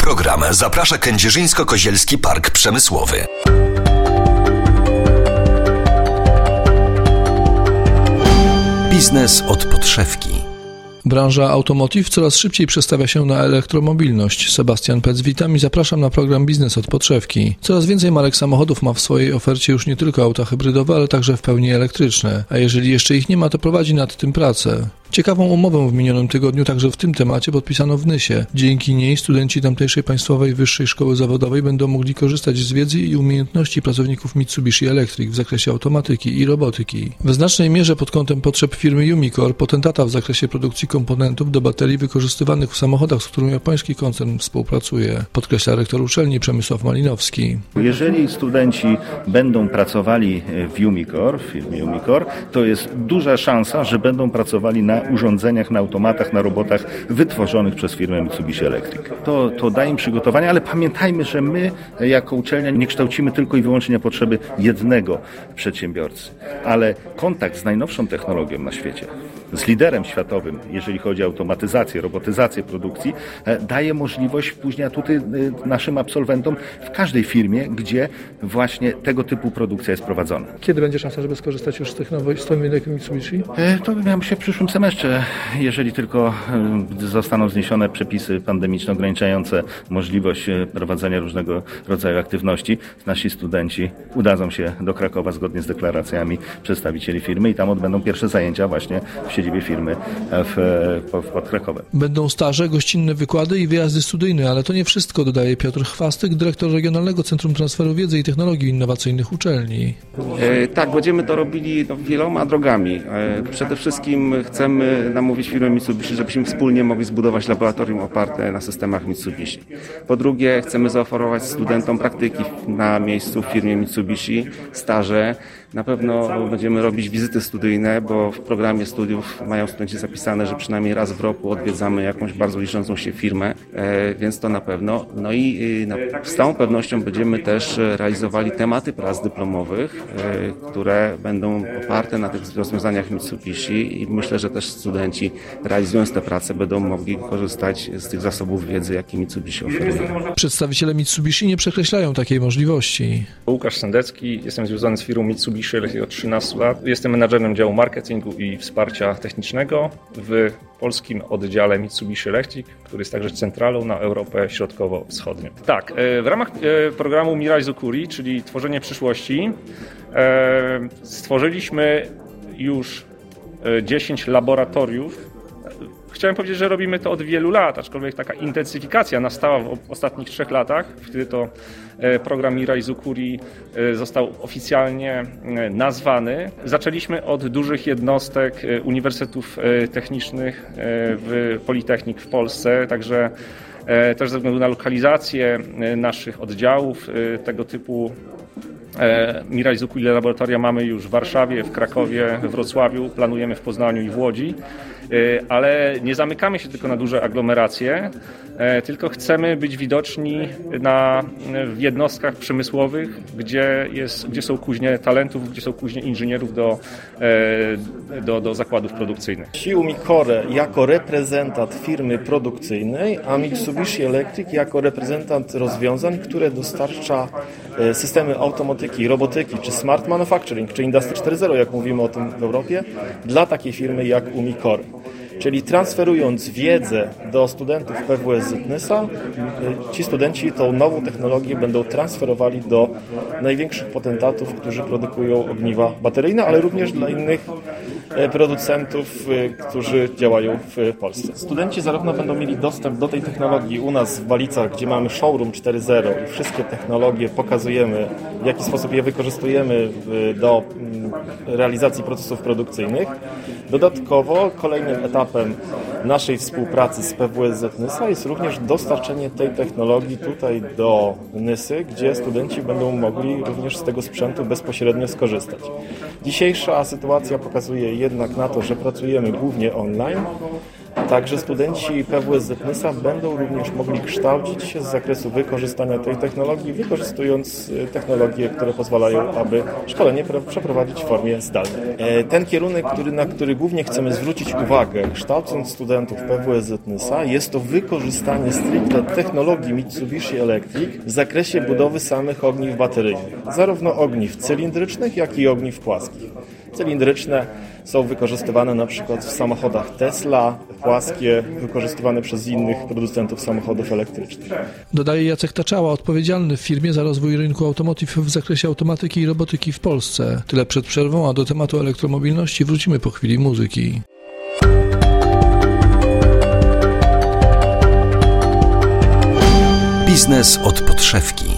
program zaprasza Kędzierzyńsko-Kozielski Park Przemysłowy. Biznes od podszewki. Branża automotive coraz szybciej przestawia się na elektromobilność. Sebastian Pec, witam i zapraszam na program Biznes od podszewki. Coraz więcej marek samochodów ma w swojej ofercie już nie tylko auta hybrydowe, ale także w pełni elektryczne. A jeżeli jeszcze ich nie ma, to prowadzi nad tym pracę. Ciekawą umowę w minionym tygodniu także w tym temacie podpisano w Nysie. Dzięki niej studenci tamtejszej Państwowej Wyższej Szkoły Zawodowej będą mogli korzystać z wiedzy i umiejętności pracowników Mitsubishi Electric w zakresie automatyki i robotyki. W znacznej mierze pod kątem potrzeb firmy Umicore, potentata w zakresie produkcji komponentów do baterii wykorzystywanych w samochodach, z którym japoński koncern współpracuje, podkreśla rektor uczelni Przemysław Malinowski. Jeżeli studenci będą pracowali w firmie Umicore, to jest duża szansa, że będą pracowali na urządzeniach, na automatach, na robotach wytworzonych przez firmę Mitsubishi Electric. To daje im przygotowanie, ale pamiętajmy, że my jako uczelnia nie kształcimy tylko i wyłącznie na potrzeby jednego przedsiębiorcy, ale kontakt z najnowszą technologią na świecie, z liderem światowym, jeżeli chodzi o automatyzację, robotyzację produkcji, daje możliwość później atuty naszym absolwentom w każdej firmie, gdzie właśnie tego typu produkcja jest prowadzona. Kiedy będzie szansa, żeby skorzystać już z tych nowych stanowisk Mitsubishi? To miało się w przyszłym semestrze, jeżeli tylko zostaną zniesione przepisy pandemiczne ograniczające możliwość prowadzenia różnego rodzaju aktywności. Nasi studenci udadzą się do Krakowa zgodnie z deklaracjami przedstawicieli firmy i tam odbędą pierwsze zajęcia właśnie w siedzibie firmy pod Krakowem. Będą staże, gościnne wykłady i wyjazdy studyjne, ale to nie wszystko, dodaje Piotr Chwastyk, dyrektor Regionalnego Centrum Transferu Wiedzy i Technologii Innowacyjnych uczelni. Tak, będziemy to robili wieloma drogami. Przede wszystkim chcemy namówić firmę Mitsubishi, żebyśmy wspólnie mogli zbudować laboratorium oparte na systemach Mitsubishi. Po drugie, chcemy zaoferować studentom praktyki na miejscu w firmie Mitsubishi, staże. Na pewno będziemy robić wizyty studyjne, bo w programie studiów mają studenci zapisane, że przynajmniej raz w roku odwiedzamy jakąś bardzo liczącą się firmę, więc to na pewno. No i z całą pewnością będziemy też realizowali tematy prac dyplomowych, które będą oparte na tych rozwiązaniach Mitsubishi i myślę, że też studenci realizując te prace będą mogli korzystać z tych zasobów wiedzy, jakie Mitsubishi oferuje. Przedstawiciele Mitsubishi nie przekreślają takiej możliwości. Łukasz Sendecki, jestem związany z firmą Mitsubishi od 13 lat. Jestem menadżerem działu marketingu i wsparcia technicznego w polskim oddziale Mitsubishi Electric, który jest także centralą na Europę Środkowo-Wschodnią. Tak, w ramach programu Mirai Zukuri, czyli Tworzenie przyszłości, stworzyliśmy już 10 laboratoriów. Chciałem powiedzieć, że robimy to od wielu lat, aczkolwiek taka intensyfikacja nastała w ostatnich 3 latach. Wtedy to program Mirai Zukuri został oficjalnie nazwany. Zaczęliśmy od dużych jednostek uniwersytetów technicznych w Politechnik w Polsce, także też ze względu na lokalizację naszych oddziałów tego typu Mirai Zukuri laboratoria mamy już w Warszawie, w Krakowie, we Wrocławiu, planujemy w Poznaniu i w Łodzi, ale nie zamykamy się tylko na duże aglomeracje, tylko chcemy być widoczni w jednostkach przemysłowych, gdzie są kuźnie talentów, gdzie są kuźnie inżynierów do zakładów produkcyjnych. Umicore jako reprezentant firmy produkcyjnej, a Mitsubishi Electric jako reprezentant rozwiązań, które dostarcza systemy automatyki, robotyki, czy smart manufacturing, czy Industry 4.0, jak mówimy o tym w Europie, dla takiej firmy jak Umicore. Czyli transferując wiedzę do studentów PWSZ Nysa, ci studenci tą nową technologię będą transferowali do największych potentatów, którzy produkują ogniwa bateryjne, ale również dla innych producentów, którzy działają w Polsce. Studenci zarówno będą mieli dostęp do tej technologii u nas w Walicach, gdzie mamy showroom 4.0 i wszystkie technologie pokazujemy, w jaki sposób je wykorzystujemy do realizacji procesów produkcyjnych. Dodatkowo kolejnym etapem naszej współpracy z PWSZ Nysa jest również dostarczenie tej technologii tutaj do Nysy, gdzie studenci będą mogli również z tego sprzętu bezpośrednio skorzystać. Dzisiejsza sytuacja pokazuje jednak na to, że pracujemy głównie online, Także studenci PWSZ-NYS-a będą również mogli kształcić się z zakresu wykorzystania tej technologii, wykorzystując technologie, które pozwalają, aby szkolenie przeprowadzić w formie zdalnej. Ten kierunek, na który głównie chcemy zwrócić uwagę, kształcąc studentów PWSZ-NYS-a, jest to wykorzystanie stricte technologii Mitsubishi Electric w zakresie budowy samych ogniw bateryjnych. Zarówno ogniw cylindrycznych, jak i ogniw płaskich. Cylindryczne są wykorzystywane na przykład w samochodach Tesla, płaskie wykorzystywane przez innych producentów samochodów elektrycznych. Dodaje Jacek Taczała, odpowiedzialny w firmie za rozwój rynku automotive w zakresie automatyki i robotyki w Polsce. Tyle przed przerwą, a do tematu elektromobilności wrócimy po chwili muzyki. Biznes od podszewki.